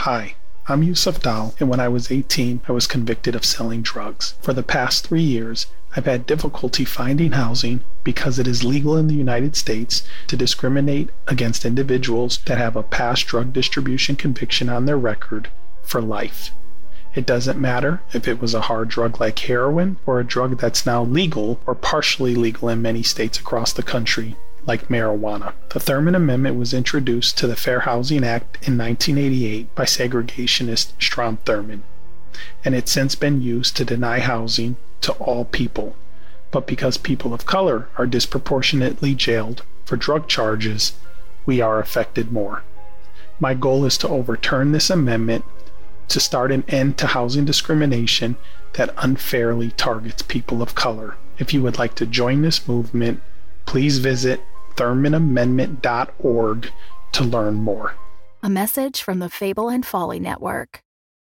Hi, I'm Yusuf Dal, and when I was 18, I was convicted of selling drugs. For the past 3 years, I've had difficulty finding housing because it is legal in the United States to discriminate against individuals that have a past drug distribution conviction on their record for life. It doesn't matter if it was a hard drug like heroin or a drug that's now legal or partially legal in many states across the country, like marijuana. The Thurman Amendment was introduced to the Fair Housing Act in 1988 by segregationist Strom Thurmond, and it's since been used to deny housing to all people. But because people of color are disproportionately jailed for drug charges, we are affected more. My goal is to overturn this amendment to start an end to housing discrimination that unfairly targets people of color. If you would like to join this movement, please visit ThurmanAmendment.org to learn more. A message from the Fable and Folly Network.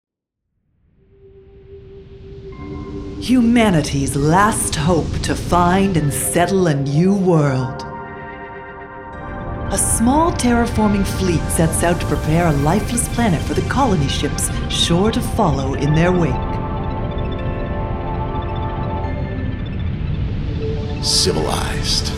Humanity's last hope to find and settle a new world. A small terraforming fleet sets out to prepare a lifeless planet for the colony ships sure to follow in their wake. Civilized.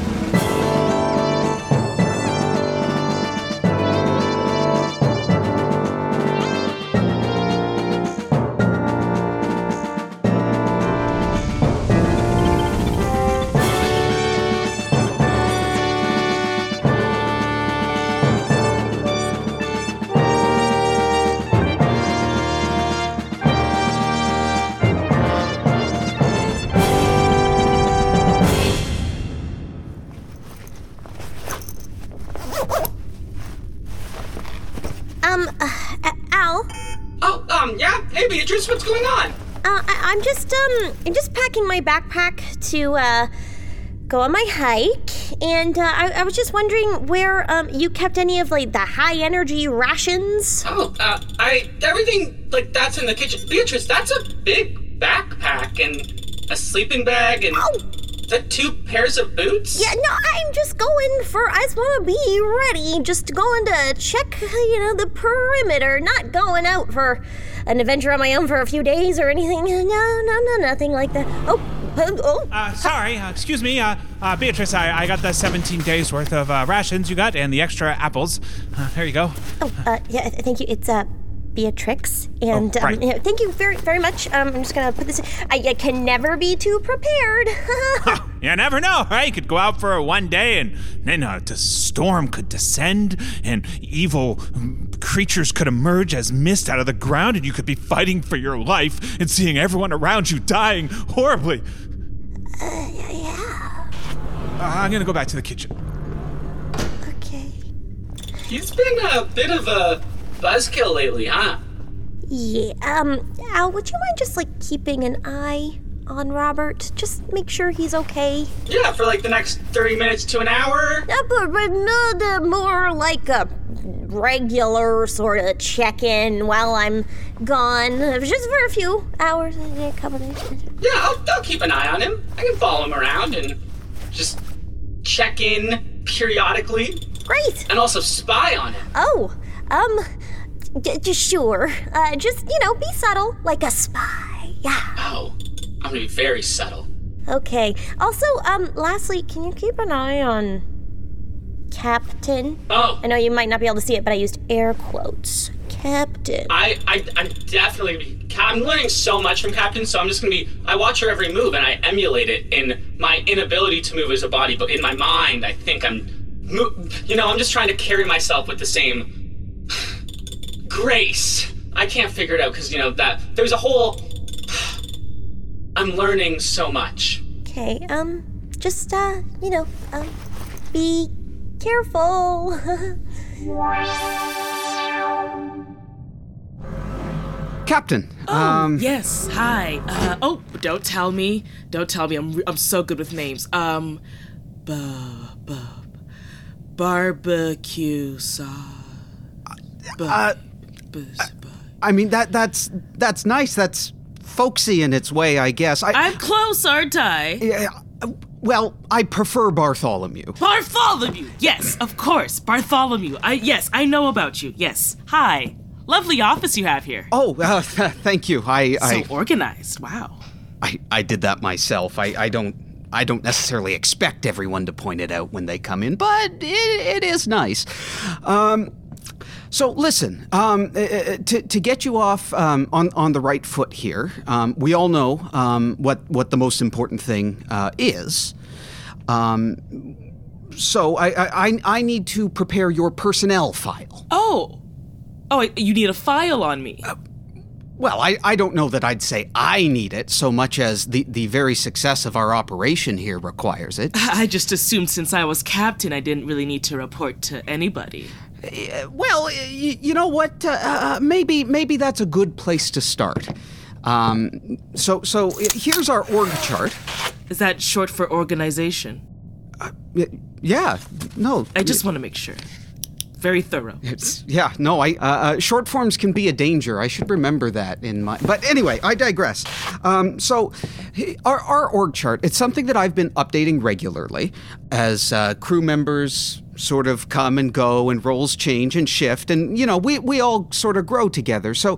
Al? Yeah? Hey, Beatrice, what's going on? I'm just packing my backpack to, go on my hike, and, I was just wondering where, you kept any of, the high-energy rations? Everything, that's in the kitchen. Beatrice, that's a big backpack, and a sleeping bag, and... Oh! Is that 2 pairs of boots? Yeah, no, I'm just going I just want to be ready, just going to check, the perimeter, not going out for an adventure on my own for a few days or anything. No, nothing like that. Sorry, excuse me, Beatrice, I got the 17 days worth of rations you got and the extra apples. There you go. Yeah, thank you. It's, Beatrix, and right. Thank you very, very much. I'm just gonna put this in. I can never be too prepared. You never know, right? You could go out for one day and then the storm could descend and evil creatures could emerge as mist out of the ground and you could be fighting for your life and seeing everyone around you dying horribly. Yeah. I'm gonna go back to the kitchen. Okay. He's been a bit of a buzzkill lately, huh? Yeah, Al, would you mind just, keeping an eye on Robert? Just make sure he's okay. Yeah, for, the next 30 minutes to an hour? But no, more like a regular sort of check-in while I'm gone. Just for a few hours, a couple days. Yeah, I'll keep an eye on him. I can follow him around and just check in periodically. Great! And also spy on him. Oh, sure. Just, be subtle, like a spy. Yeah. Oh, I'm gonna be very subtle. Okay. Also, lastly, can you keep an eye on Captain? Oh. I know you might not be able to see it, but I used air quotes. Captain. I'm definitely... I'm learning so much from Captain, so I'm just gonna be... I watch her every move, and I emulate it in my inability to move as a body, but in my mind, I think I'm just trying to carry myself with the same... grace. I can't figure it out because, that there's a whole... I'm learning so much. Okay, just, be careful. Captain, Yes, hi. Don't tell me. I'm so good with names. Barbecue sauce. I mean, that's nice. That's folksy in its way, I guess. I'm close, aren't I? Yeah. Well, I prefer Bartholomew. Bartholomew! Yes, of course, Bartholomew. Yes, I know about you. Yes. Hi. Lovely office you have here. Oh, thank you. So organized. Wow. I did that myself. I don't necessarily expect everyone to point it out when they come in, but it is nice. So listen, to get you off on the right foot here, we all know what the most important thing is. So I need to prepare your personnel file. Oh, you need a file on me. Well, I don't know that I'd say I need it so much as the very success of our operation here requires it. I just assumed since I was captain, I didn't really need to report to anybody. Well, you know what? Maybe that's a good place to start. So here's our org chart. Is that short for organization? Yeah. No. I just want to make sure. Very thorough. Short forms can be a danger. I should remember that in my... But anyway, I digress. So our org chart, it's something that I've been updating regularly as crew members sort of come and go and roles change and shift, and, you know, we all sort of grow together. So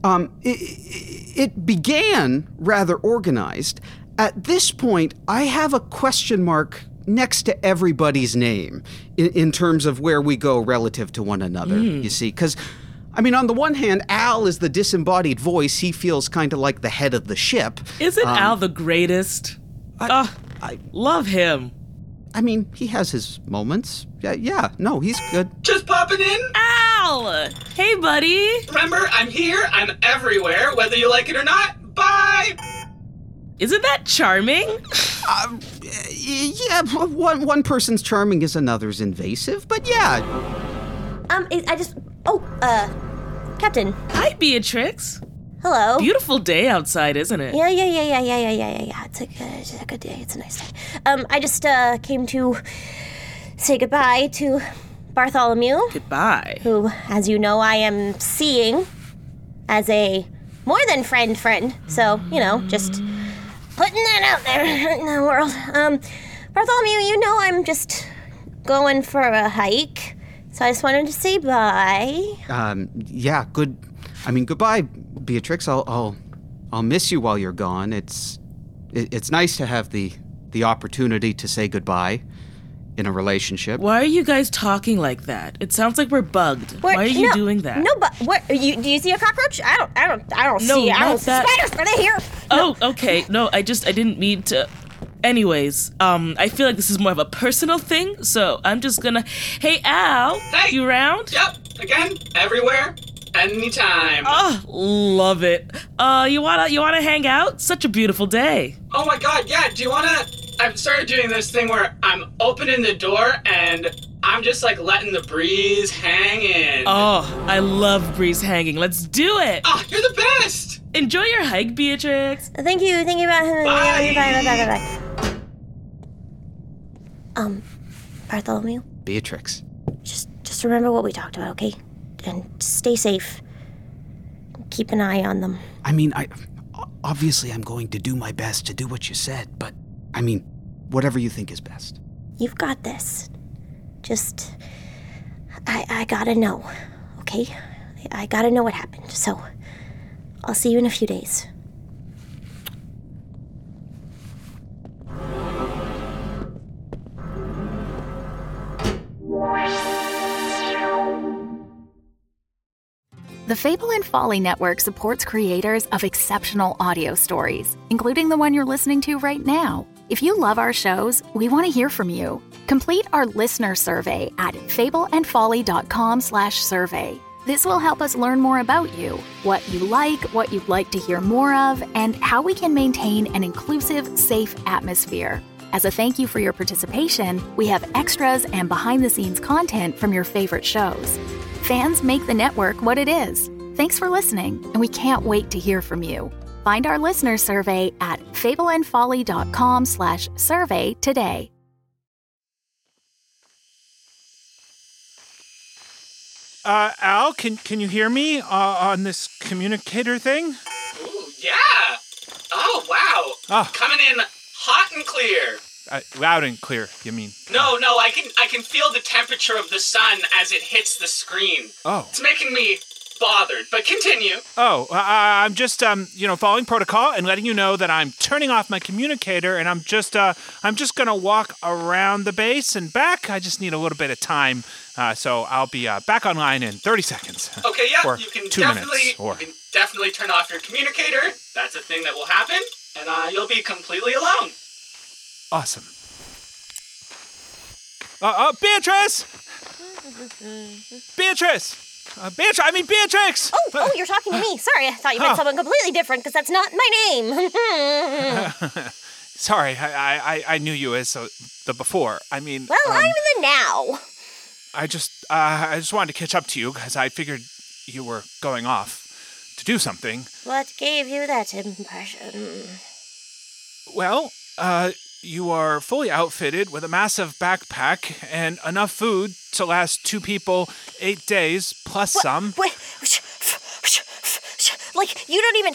it began rather organized. At this point, I have a question mark next to everybody's name in terms of where we go relative to one another, you see. Because, I mean, on the one hand, Al is the disembodied voice. He feels kind of like the head of the ship. Isn't Al the greatest? I love him. I mean, he has his moments. Yeah, no, he's good. Just popping in. Al! Hey, buddy. Remember, I'm here, I'm everywhere, whether you like it or not. Bye! Isn't that charming? Yeah, one person's charming is another's invasive, but yeah. Captain. Hi, Beatrix. Hello. Beautiful day outside, isn't it? Yeah. It's a good day. It's a nice day. I just came to say goodbye to Bartholomew. Goodbye. Who, as you know, I am seeing as a more than friend. So, you know, just putting that out there in the world. Bartholomew, you know I'm just going for a hike. So I just wanted to say bye. Yeah, good. I mean, goodbye, Beatrix. I'll miss you while you're gone. It's nice to have the opportunity to say goodbye in a relationship. Why are you guys talking like that? It sounds like we're bugged. Why are you doing that? No, but what? Do you see a cockroach? I don't see. I don't see spiders. Are they here? Oh, okay. No, I didn't mean to. Anyways, I feel like this is more of a personal thing, so I'm just gonna. Hey, Al. Hey. You around? Yep. Again, everywhere, anytime. Oh, love it. You wanna hang out? Such a beautiful day. Oh my God, yeah. Do you wanna? I've started doing this thing where I'm opening the door and I'm just like letting the breeze hang in. Oh, I love breeze hanging. Let's do it. Oh, you're the best. Enjoy your hike, Beatrix. Thank you. Bye. Bartholomew? Beatrix. Just remember what we talked about, okay? And stay safe. Keep an eye on them. I mean, obviously I'm going to do my best to do what you said, but, I mean, whatever you think is best. You've got this. Just, I gotta know, okay? I gotta know what happened, so I'll see you in a few days. The Fable and Folly Network supports creators of exceptional audio stories, including the one you're listening to right now. If you love our shows, we want to hear from you. Complete our listener survey at fableandfolly.com/survey. This will help us learn more about you, what you like, what you'd like to hear more of, and how we can maintain an inclusive, safe atmosphere. As a thank you for your participation, we have extras and behind-the-scenes content from your favorite shows. Fans make the network what it is. Thanks for listening, and we can't wait to hear from you. Find our listener survey at fableandfolly.com/survey today. Al, can you hear me on this communicator thing? Ooh, yeah. Oh, wow. Oh. Coming in hot and clear. Loud and clear, you mean? No, I can feel the temperature of the sun as it hits the screen. Oh. It's making me bothered, but continue. Oh, I'm just, following protocol and letting you know that I'm turning off my communicator, and I'm just gonna walk around the base and back. I just need a little bit of time, so I'll be back online in 30 seconds. Okay, yeah, or you can 2 minutes, or... you can definitely turn off your communicator. That's a thing that will happen, and you'll be completely alone. Awesome. Beatrice! Beatrix! Oh, you're talking to me. Sorry, I thought you meant someone completely different, because that's not my name. Sorry, I knew you as the before. I mean... Well, I'm the now. I just wanted to catch up to you, because I figured you were going off to do something. What gave you that impression? Well, you are fully outfitted with a massive backpack and enough food to last 2 people 8 days, plus some. Wait, like, you don't even,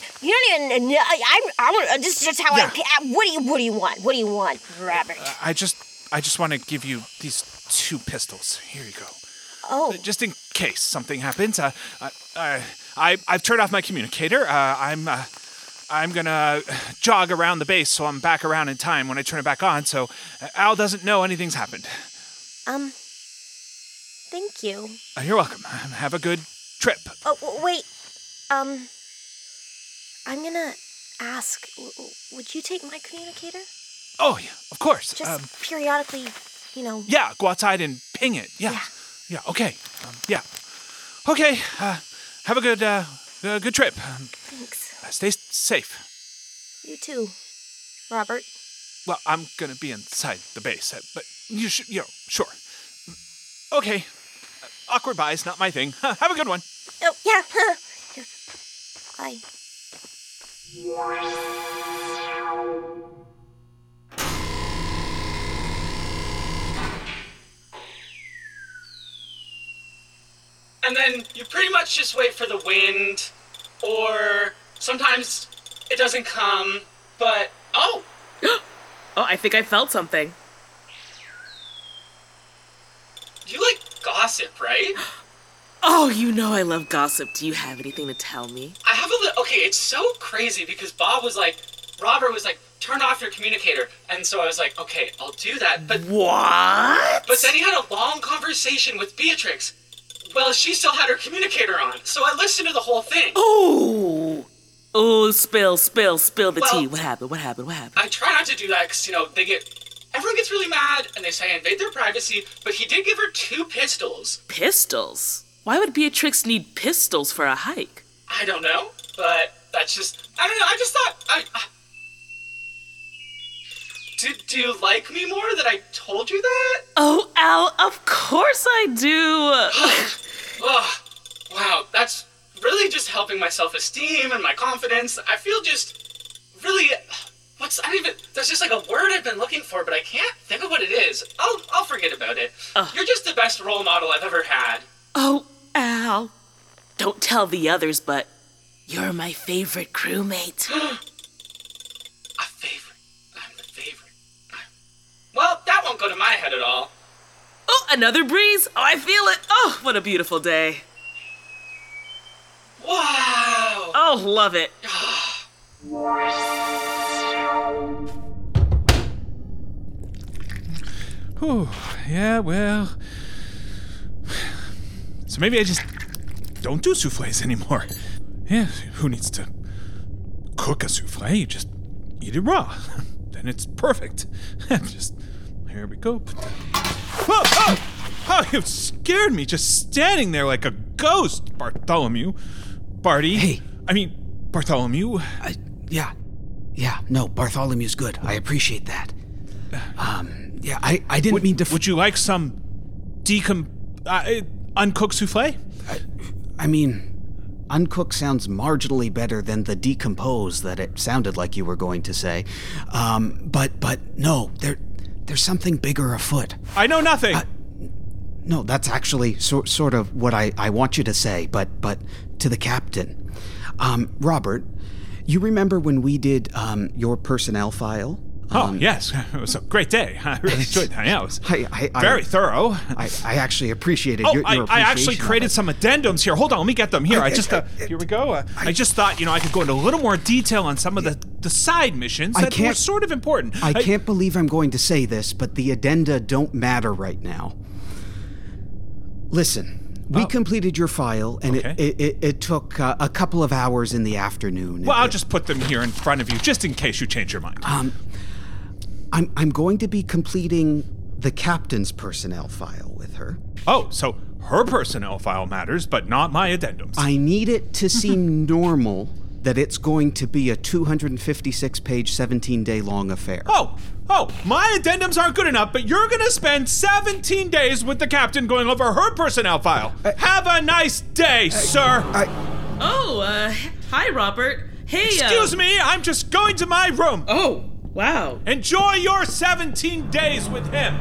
I'm just how Yeah. what do you want, Robert? I just want to give you these 2 pistols. Here you go. Oh. Just in case something happens. I've turned off my communicator. I'm gonna jog around the base so I'm back around in time when I turn it back on, so Al doesn't know anything's happened. Thank you. You're welcome. Have a good trip. Oh, wait. I'm gonna ask, would you take my communicator? Oh, yeah, of course. Just periodically, Yeah, go outside and ping it. Yeah, okay. Yeah. Okay, have a good trip. Thanks. Stay safe. You too, Robert. Well, I'm gonna be inside the base, but you should, sure. Okay. Awkward buys, not my thing. Have a good one. Oh, yeah. Bye. And then you pretty much just wait for the wind, or sometimes it doesn't come, but oh, I think I felt something. you like gossip, right? Oh, you know I love gossip. Do you have anything to tell me? I have a little, okay, it's so crazy because Robert was like, turn off your communicator, and so I was like, okay, I'll do that, but... What? But then he had a long conversation with Beatrix. Well, she still had her communicator on, so I listened to the whole thing. Oh, spill the tea. What happened? I try not to do that because, everyone gets really mad and they say I invade their privacy, but he did give her 2 pistols. Pistols? Why would Beatrix need pistols for a hike? I don't know, but that's just, I don't know, I just thought, Do you like me more that I told you that? Oh, Al, of course I do. Oh, wow, that's really just helping my self-esteem and my confidence. I feel just really, there's just like a word I've been looking for, but I can't think of what it is. I'll forget about it. You're just the best role model I've ever had. Oh, Al, don't tell the others, but you're my favorite crewmate. Well, that won't go to my head at all. Oh, another breeze. Oh, I feel it. Oh, what a beautiful day. Wow. Oh, love it. Whew, yeah, well... So maybe I just don't do soufflés anymore. Yeah, who needs to cook a soufflé? You just eat it raw. Then it's perfect. Just, here we go. Oh, you scared me just standing there like a ghost, Bartholomew. Barty. Hey. Bartholomew. No, Bartholomew's good. I appreciate that. I didn't mean to... Would you like some uncooked soufflé? Uncooked sounds marginally better than the decomposed that it sounded like you were going to say. But no, there's something bigger afoot. I know nothing. No, that's actually sort of what I want you to say, but to the captain. Robert, you remember when we did your personnel file? Yes. It was a great day. I really enjoyed that. Yeah, it was very thorough. I actually appreciated your I actually appreciation created some addendums here. Hold on, let me get them here. Here we go. I just thought, I could go into a little more detail on some of the side missions that were sort of important. I can't believe I'm going to say this, but the addenda don't matter right now. Listen. We completed your file, and it took a couple of hours in the afternoon. Well, I'll just put them here in front of you, just in case you change your mind. I'm going to be completing the captain's personnel file with her. Oh, so her personnel file matters, but not my addendums. I need it to seem normal that it's going to be a 256-page, 17-day-long affair. Oh, my addendums aren't good enough, but you're going to spend 17 days with the captain going over her personnel file. Have a nice day, sir. Hi, Robert. Hey, Excuse me, I'm just going to my room. Oh, wow. Enjoy your 17 days with him.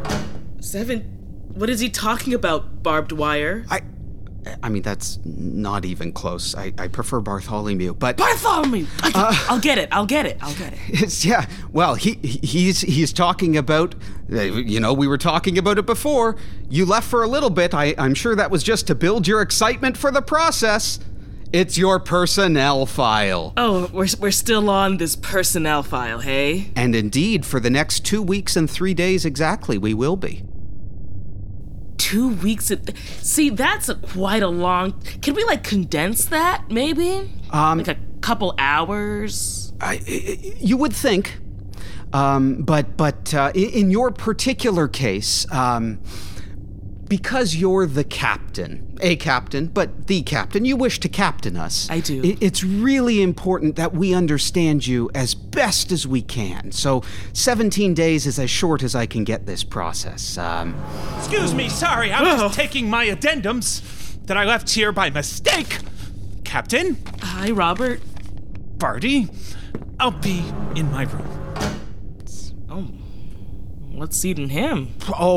What is he talking about, barbed wire? I mean, that's not even close. I prefer Bartholomew, but... Bartholomew! I'll get it. Yeah, well, he's talking about... we were talking about it before. You left for a little bit. I'm sure that was just to build your excitement for the process. It's your personnel file. Oh, we're still on this personnel file, hey? And indeed, for the next 2 weeks and 3 days exactly, we will be. 2 weeks? See, that's quite a long... Can we, condense that, maybe? Like a couple hours? You would think. But in your particular case, because you're the captain, a captain, but the captain, you wish to captain us. I do. It's really important that we understand you as best as we can. So 17 days is as short as I can get this process. Excuse me, sorry, I'm just taking my addendums that I left here by mistake. Captain? Hi, Robert. Barty? I'll be in my room. Oh. What's eating him?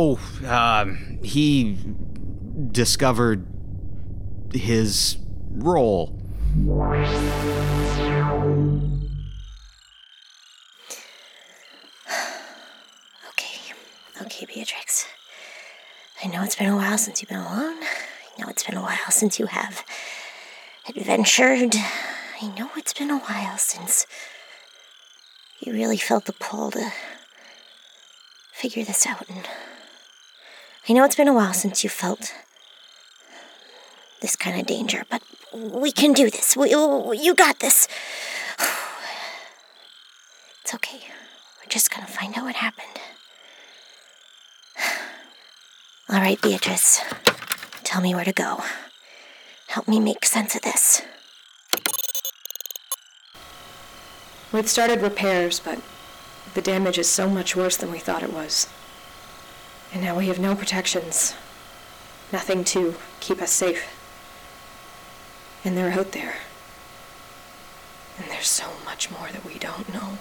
He discovered his role. Okay, Beatrix. I know it's been a while since you've been alone. I know it's been a while since you have adventured. I know it's been a while since you really felt the pull to figure this out. And I know it's been a while since you felt this kind of danger, but we can do this. You got this. It's okay. We're just gonna find out what happened. All right, Beatrice. Tell me where to go. Help me make sense of this. We've started repairs, but the damage is so much worse than we thought it was. And now we have no protections. Nothing to keep us safe. And they're out there. And there's so much more that we don't know.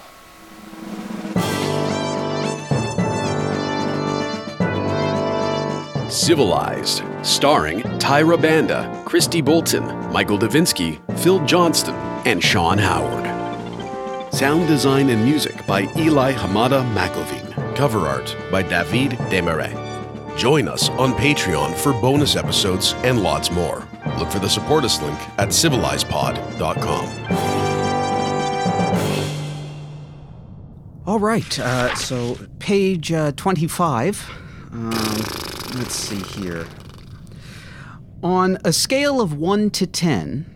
Civilized, starring Tyra Banda, Christy Bolton, Michael Davinsky, Phil Johnston, and Sean Howard. Sound design and music by Eli Hamada McLevine. Cover art by David Desmarais. Join us on Patreon for bonus episodes and lots more. Look for the support us link at civilizedpod.com. All right, so page 25. Let's see here. On a scale of 1 to 10,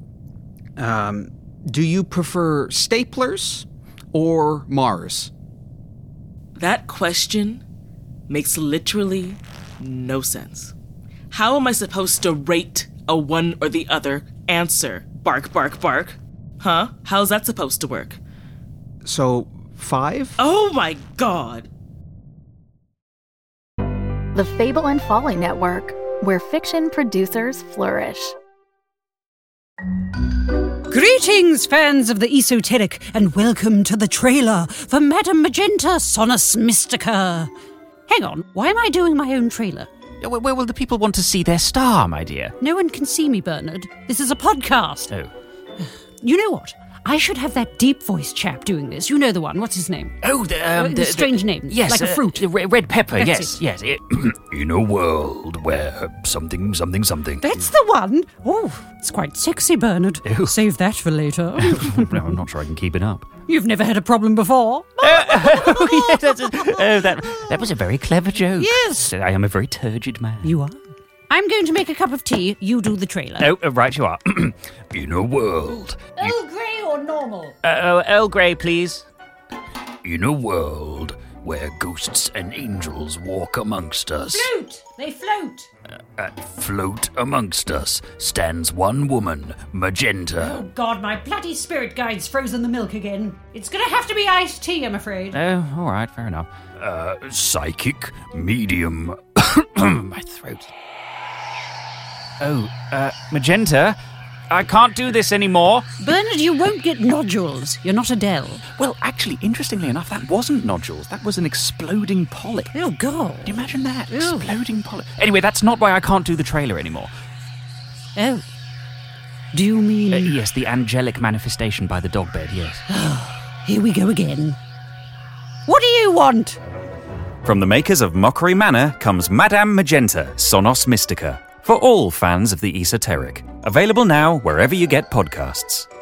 do you prefer staplers or Mars? That question makes literally no sense. How am I supposed to rate a one or the other answer? Bark, bark, bark. Huh? How's that supposed to work? So, 5? Oh my god! The Fable and Folly Network, where fiction producers flourish. Greetings, fans of the esoteric, and welcome to the trailer for Madame Magenta Sonus Mystica. Hang on, why am I doing my own trailer? Where will the people want to see their star, my dear? No one can see me, Bernard. This is a podcast. Oh. You know what? I should have that deep voice chap doing this. You know the one. What's his name? Oh, the strange name. Yes, like a fruit. Red pepper. That's Yes. In a world where something. That's the one. Oh, it's quite sexy, Bernard. Ew. Save that for later. No, I'm not sure I can keep it up. You've never had a problem before. That was a very clever joke. Yes. I am a very turgid man. You are. I'm going to make a cup of tea. You do the trailer. Oh, right you are. In a world. Earl Grey or normal? Earl Grey, please. In a world where ghosts and angels walk amongst us. Float! They float. Float amongst us stands one woman, Magenta. Oh, God, my bloody spirit guide's frozen the milk again. It's going to have to be iced tea, I'm afraid. Oh, all right, fair enough. Psychic, medium. My throat. Oh, Magenta, I can't do this anymore. Bernard, you won't get nodules. You're not Adele. Well, actually, interestingly enough, that wasn't nodules. That was an exploding polyp. Oh, God. Can you imagine that? Ew. Exploding polyp. Anyway, that's not why I can't do the trailer anymore. Oh. Do you mean... Yes, the angelic manifestation by the dog bed, yes. Here we go again. What do you want? From the makers of Mockery Manor comes Madame Magenta, Sonos Mystica, for all fans of the esoteric. Available now wherever you get podcasts.